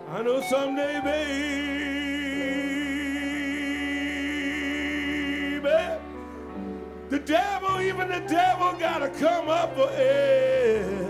I know someday, baby, the devil, even the devil, gotta come up for air.